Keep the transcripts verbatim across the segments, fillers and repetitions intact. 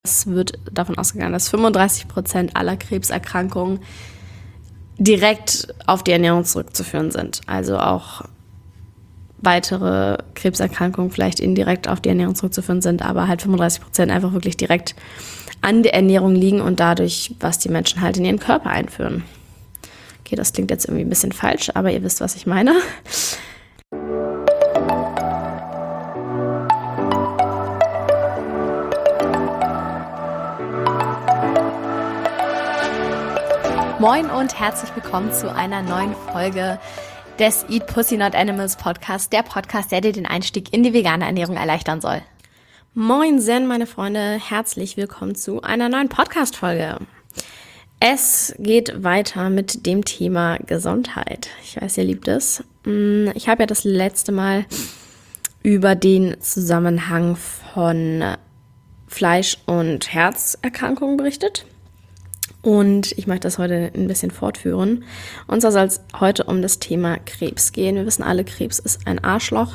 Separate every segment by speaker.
Speaker 1: Es wird davon ausgegangen, dass fünfunddreißig Prozent aller Krebserkrankungen direkt auf die Ernährung zurückzuführen sind. Also auch weitere Krebserkrankungen vielleicht indirekt auf die Ernährung zurückzuführen sind, aber halt fünfunddreißig Prozent einfach wirklich direkt an der Ernährung liegen und dadurch, was die Menschen halt in ihren Körper einführen. Okay, das klingt jetzt irgendwie ein bisschen falsch, aber ihr wisst, was ich meine. Moin und herzlich willkommen zu einer neuen Folge des Eat Pussy Not Animals Podcast, der Podcast, der dir den Einstieg in die vegane Ernährung erleichtern soll. Moin Zen, meine Freunde, herzlich willkommen zu einer neuen Podcast-Folge. Es geht weiter mit dem Thema Gesundheit. Ich weiß, ihr liebt es. Ich habe ja das letzte Mal über den Zusammenhang von Fleisch- und Herzerkrankungen berichtet. Und ich möchte das heute ein bisschen fortführen. Und zwar soll es heute um das Thema Krebs gehen. Wir wissen alle, Krebs ist ein Arschloch.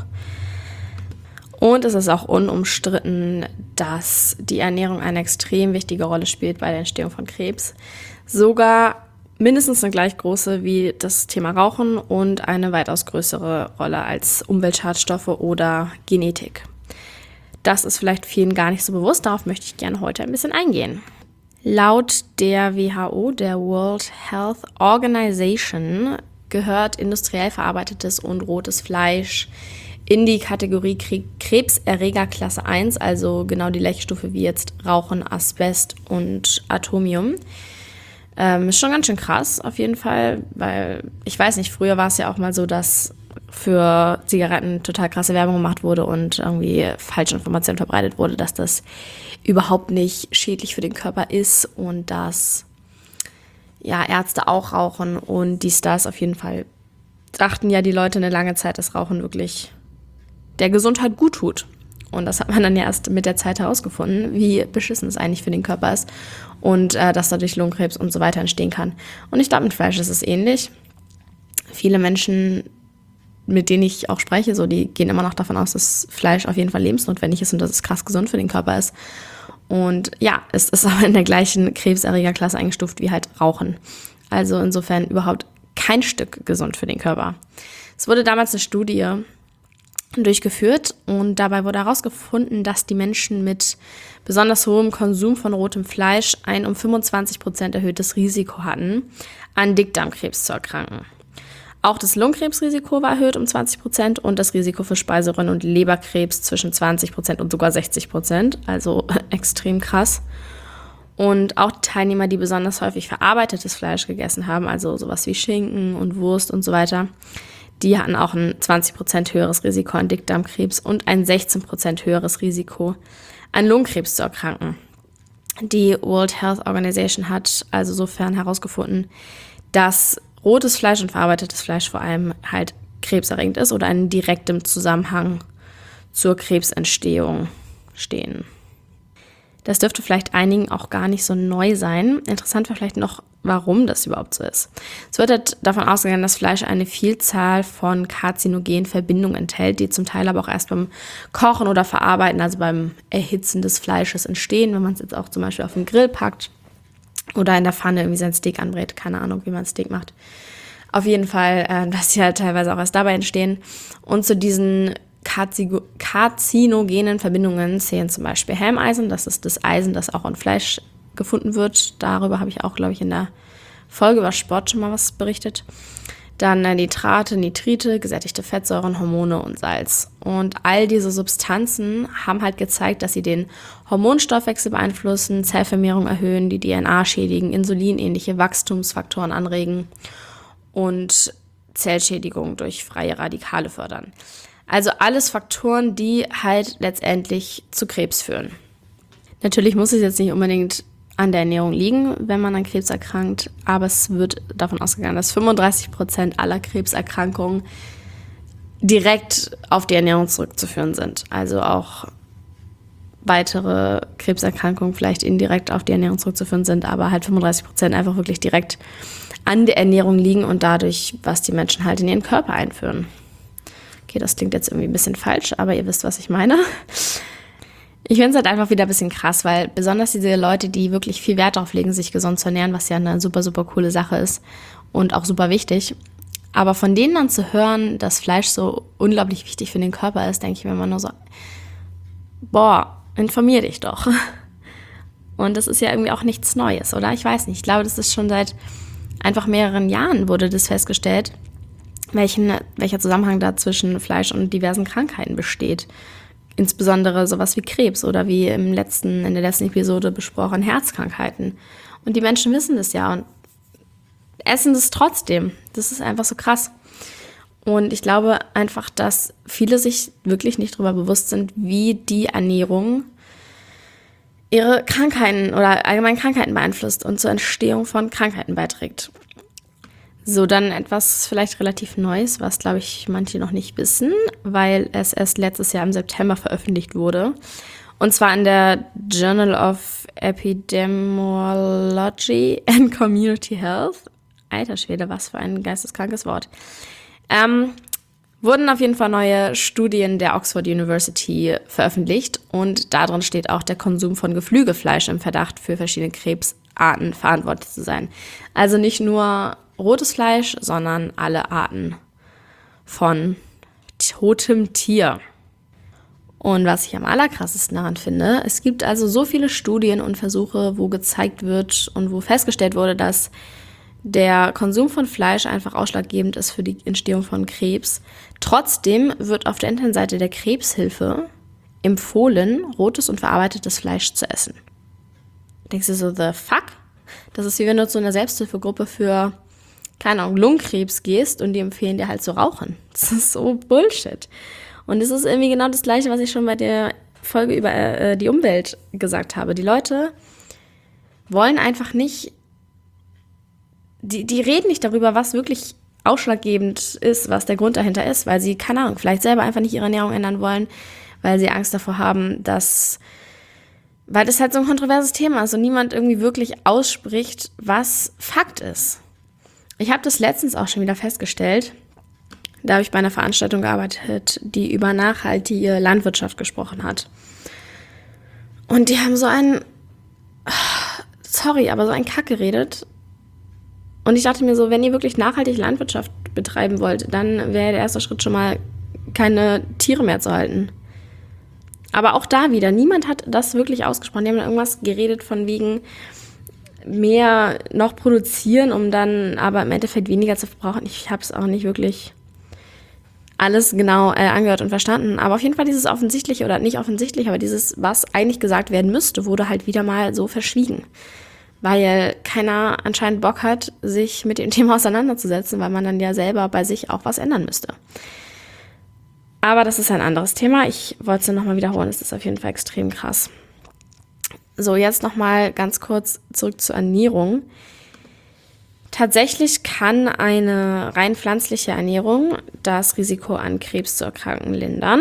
Speaker 1: Und es ist auch unumstritten, dass die Ernährung eine extrem wichtige Rolle spielt bei der Entstehung von Krebs. Sogar mindestens eine gleich große wie das Thema Rauchen und eine weitaus größere Rolle als Umweltschadstoffe oder Genetik. Das ist vielleicht vielen gar nicht so bewusst. Darauf möchte ich gerne heute ein bisschen eingehen. Laut der W H O, der World Health Organization, gehört industriell verarbeitetes und rotes Fleisch in die Kategorie Krebserreger Klasse eins, also genau die gleiche Stufe wie jetzt Rauchen, Asbest und Atomium. Ähm, ist schon ganz schön krass auf jeden Fall, weil ich weiß nicht, früher war es ja auch mal so, dass für Zigaretten total krasse Werbung gemacht wurde und irgendwie falsche Informationen verbreitet wurde, dass das überhaupt nicht schädlich für den Körper ist und dass ja Ärzte auch rauchen und dies, das auf jeden Fall. Dachten ja die Leute eine lange Zeit, dass Rauchen wirklich der Gesundheit gut tut. Und das hat man dann ja erst mit der Zeit herausgefunden, wie beschissen es eigentlich für den Körper ist und äh, dass dadurch Lungenkrebs und so weiter entstehen kann. Und ich glaube, mit Fleisch ist es ähnlich. Viele Menschen, mit denen ich auch spreche, so, die gehen immer noch davon aus, dass Fleisch auf jeden Fall lebensnotwendig ist und dass es krass gesund für den Körper ist. Und ja, es ist aber in der gleichen Krebserregerklasse eingestuft wie halt Rauchen. Also insofern überhaupt kein Stück gesund für den Körper. Es wurde damals eine Studie durchgeführt und dabei wurde herausgefunden, dass die Menschen mit besonders hohem Konsum von rotem Fleisch ein um fünfundzwanzig Prozent erhöhtes Risiko hatten, an Dickdarmkrebs zu erkranken. Auch das Lungenkrebsrisiko war erhöht um zwanzig Prozent und das Risiko für Speiseröhren- und Leberkrebs zwischen zwanzig Prozent und sogar sechzig Prozent, also extrem krass. Und auch Teilnehmer, die besonders häufig verarbeitetes Fleisch gegessen haben, also sowas wie Schinken und Wurst und so weiter, die hatten auch ein zwanzig Prozent höheres Risiko an Dickdarmkrebs und ein sechzehn Prozent höheres Risiko an Lungenkrebs zu erkranken. Die World Health Organization hat also sofern herausgefunden, dass rotes Fleisch und verarbeitetes Fleisch vor allem halt krebserregend ist oder in direktem Zusammenhang zur Krebsentstehung stehen. Das dürfte vielleicht einigen auch gar nicht so neu sein. Interessant wäre vielleicht noch, warum das überhaupt so ist. Es wird halt davon ausgegangen, dass Fleisch eine Vielzahl von karzinogenen Verbindungen enthält, die zum Teil aber auch erst beim Kochen oder Verarbeiten, also beim Erhitzen des Fleisches entstehen, wenn man es jetzt auch zum Beispiel auf den Grill packt oder in der Pfanne irgendwie sein Steak anbrät. Keine Ahnung, wie man Steak macht. Auf jeden Fall, äh, dass sie halt teilweise auch erst dabei entstehen. Und zu diesen karzinogenen Verbindungen zählen zum Beispiel Helmeisen. Das ist das Eisen, das auch in Fleisch gefunden wird. Darüber habe ich auch, glaube ich, in der Folge über Sport schon mal was berichtet. Dann Nitrate, Nitrite, gesättigte Fettsäuren, Hormone und Salz. Und all diese Substanzen haben halt gezeigt, dass sie den Hormonstoffwechsel beeinflussen, Zellvermehrung erhöhen, die D N A schädigen, insulinähnliche Wachstumsfaktoren anregen und Zellschädigung durch freie Radikale fördern. Also alles Faktoren, die halt letztendlich zu Krebs führen. Natürlich muss es jetzt nicht unbedingt an der Ernährung liegen, wenn man an Krebs erkrankt, aber es wird davon ausgegangen, dass fünfunddreißig Prozent aller Krebserkrankungen direkt auf die Ernährung zurückzuführen sind. Also auch weitere Krebserkrankungen vielleicht indirekt auf die Ernährung zurückzuführen sind, aber halt fünfunddreißig Prozent einfach wirklich direkt an der Ernährung liegen und dadurch, was die Menschen halt in ihren Körper einführen. Okay, das klingt jetzt irgendwie ein bisschen falsch, aber ihr wisst, was ich meine. Ich finde es halt einfach wieder ein bisschen krass, weil besonders diese Leute, die wirklich viel Wert darauf legen, sich gesund zu ernähren, was ja eine super, super coole Sache ist und auch super wichtig. Aber von denen dann zu hören, dass Fleisch so unglaublich wichtig für den Körper ist, denke ich mir immer nur so, boah, informier dich doch. Und das ist ja irgendwie auch nichts Neues, oder? Ich weiß nicht. Ich glaube, das ist schon seit einfach mehreren Jahren wurde das festgestellt, welchen, welcher Zusammenhang da zwischen Fleisch und diversen Krankheiten besteht. Insbesondere sowas wie Krebs oder wie im letzten, in der letzten Episode besprochen, Herzkrankheiten. Und die Menschen wissen das ja und essen das trotzdem. Das ist einfach so krass. Und ich glaube einfach, dass viele sich wirklich nicht darüber bewusst sind, wie die Ernährung ihre Krankheiten oder allgemein Krankheiten beeinflusst und zur Entstehung von Krankheiten beiträgt. So, dann etwas vielleicht relativ Neues, was, glaube ich, manche noch nicht wissen, weil es erst letztes Jahr im September veröffentlicht wurde. Und zwar in der Journal of Epidemiology and Community Health. Alter Schwede, was für ein geisteskrankes Wort. Ähm, wurden auf jeden Fall neue Studien der Oxford University veröffentlicht. Und darin steht auch der Konsum von Geflügelfleisch im Verdacht für verschiedene Krebsarten verantwortlich zu sein. Also nicht nur rotes Fleisch, sondern alle Arten von totem Tier. Und was ich am allerkrassesten daran finde, es gibt also so viele Studien und Versuche, wo gezeigt wird und wo festgestellt wurde, dass der Konsum von Fleisch einfach ausschlaggebend ist für die Entstehung von Krebs. Trotzdem wird auf der Internetseite der Krebshilfe empfohlen, rotes und verarbeitetes Fleisch zu essen. Denkst du so, the fuck? Das ist wie wenn du zu einer Selbsthilfegruppe für keine Ahnung, Lungenkrebs gehst und die empfehlen dir halt zu rauchen. Das ist so Bullshit. Und es ist irgendwie genau das Gleiche, was ich schon bei der Folge über äh, die Umwelt gesagt habe. Die Leute wollen einfach nicht, die, die reden nicht darüber, was wirklich ausschlaggebend ist, was der Grund dahinter ist, weil sie, keine Ahnung, vielleicht selber einfach nicht ihre Ernährung ändern wollen, weil sie Angst davor haben, dass, weil das halt so ein kontroverses Thema ist und niemand irgendwie wirklich ausspricht, was Fakt ist. Ich habe das letztens auch schon wieder festgestellt. Da habe ich bei einer Veranstaltung gearbeitet, die über nachhaltige Landwirtschaft gesprochen hat. Und die haben so einen, sorry, aber so einen Kack geredet. Und ich dachte mir so, wenn ihr wirklich nachhaltig Landwirtschaft betreiben wollt, dann wäre der erste Schritt schon mal, keine Tiere mehr zu halten. Aber auch da wieder, niemand hat das wirklich ausgesprochen. Die haben irgendwas geredet von wegen mehr noch produzieren, um dann aber im Endeffekt weniger zu verbrauchen. Ich habe es auch nicht wirklich alles genau äh, angehört und verstanden. Aber auf jeden Fall dieses Offensichtliche, oder nicht offensichtlich, aber dieses, was eigentlich gesagt werden müsste, wurde halt wieder mal so verschwiegen. Weil keiner anscheinend Bock hat, sich mit dem Thema auseinanderzusetzen, weil man dann ja selber bei sich auch was ändern müsste. Aber das ist ein anderes Thema. Ich wollte es nochmal wiederholen. Es ist auf jeden Fall extrem krass. So, jetzt nochmal ganz kurz zurück zur Ernährung. Tatsächlich kann eine rein pflanzliche Ernährung das Risiko an Krebs zu erkranken lindern.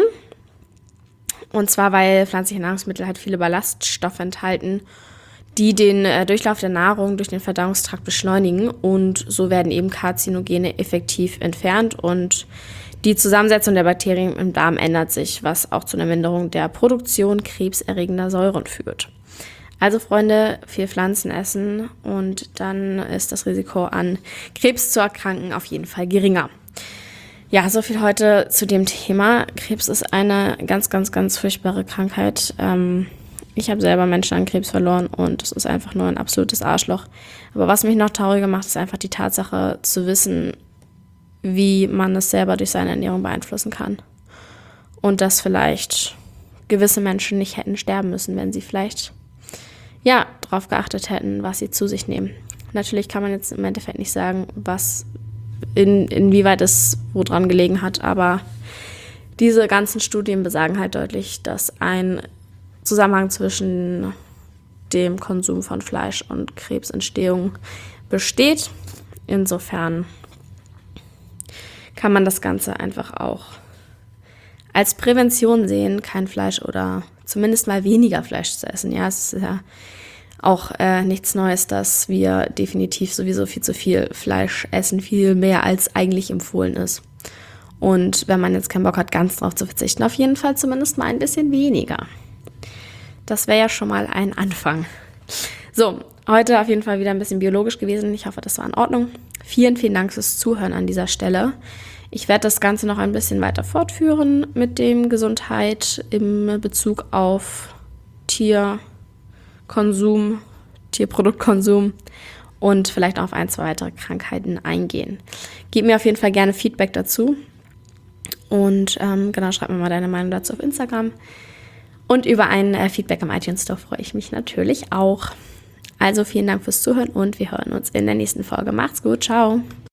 Speaker 1: Und zwar, weil pflanzliche Nahrungsmittel halt viele Ballaststoffe enthalten, die den äh, Durchlauf der Nahrung durch den Verdauungstrakt beschleunigen. Und so werden eben Karzinogene effektiv entfernt und die Zusammensetzung der Bakterien im Darm ändert sich, was auch zu einer Minderung der Produktion krebserregender Säuren führt. Also Freunde, viel Pflanzen essen und dann ist das Risiko an Krebs zu erkranken auf jeden Fall geringer. Ja, so viel heute zu dem Thema. Krebs ist eine ganz, ganz, ganz furchtbare Krankheit. Ähm, ich habe selber Menschen an Krebs verloren und es ist einfach nur ein absolutes Arschloch. Aber was mich noch trauriger macht, ist einfach die Tatsache zu wissen, wie man es selber durch seine Ernährung beeinflussen kann. Und dass vielleicht gewisse Menschen nicht hätten sterben müssen, wenn sie vielleicht ja, darauf geachtet hätten, was sie zu sich nehmen. Natürlich kann man jetzt im Endeffekt nicht sagen, was in, inwieweit es woran gelegen hat, aber diese ganzen Studien besagen halt deutlich, dass ein Zusammenhang zwischen dem Konsum von Fleisch und Krebsentstehung besteht. Insofern kann man das Ganze einfach auch als Prävention sehen, kein Fleisch oder zumindest mal weniger Fleisch zu essen. Ja, es ist ja auch äh, nichts Neues, dass wir definitiv sowieso viel zu viel Fleisch essen, viel mehr als eigentlich empfohlen ist. Und wenn man jetzt keinen Bock hat, ganz drauf zu verzichten, auf jeden Fall zumindest mal ein bisschen weniger. das wäre ja schon mal ein Anfang. So, heute auf jeden Fall wieder ein bisschen biologisch gewesen. Ich hoffe, das war in Ordnung. Vielen, vielen Dank fürs Zuhören an dieser Stelle. Ich werde das Ganze noch ein bisschen weiter fortführen mit dem Gesundheit im Bezug auf Tierkonsum, Tierproduktkonsum und vielleicht auch auf ein, zwei weitere Krankheiten eingehen. Gib mir auf jeden Fall gerne Feedback dazu und ähm, genau, schreib mir mal deine Meinung dazu auf Instagram. Und über ein äh, Feedback am iTunes Store freue ich mich natürlich auch. Also vielen Dank fürs Zuhören und wir hören uns in der nächsten Folge. Macht's gut, ciao!